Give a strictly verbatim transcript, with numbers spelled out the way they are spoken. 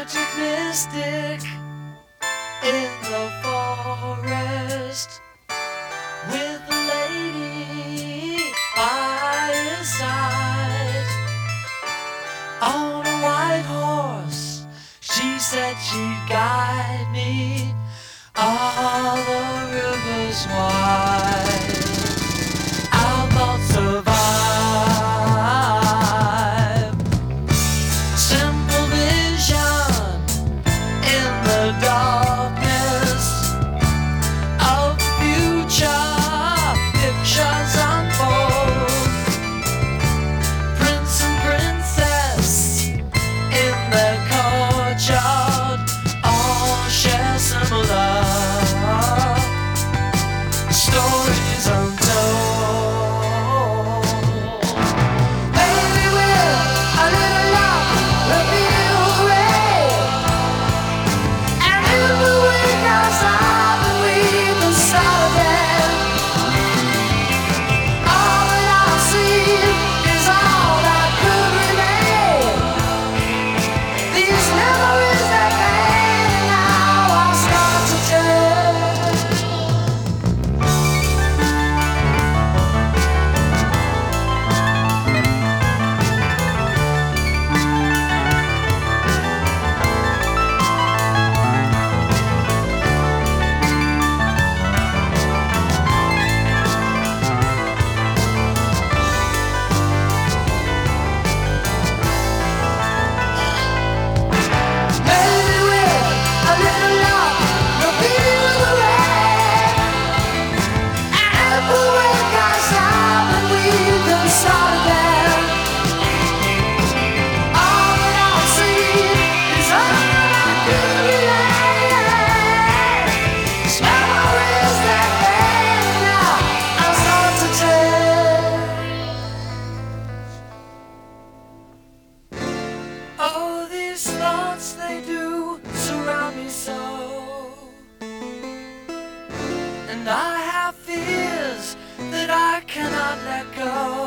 magic mystic in the forest with a lady by his side on a white horse. She said she'd guide me all the rivers wide. Our thoughts survive. Simple vision in the darkness of future pictures unfold. Prince and princess in their courtyard all share similar stories untold. Baby, we're a little love, we'll be away. And if the wind comes up and we can start again, all that I see is all that could remain. These memories that fade, and now I start to change. Maybe with a little love, we'll feel the rain. And if the wind comes up and we can start again, all that I see is all that could relate. These memories that fade, now I start to change. Oh, these thoughts, they do surround me so, and I have fears that I cannot let go.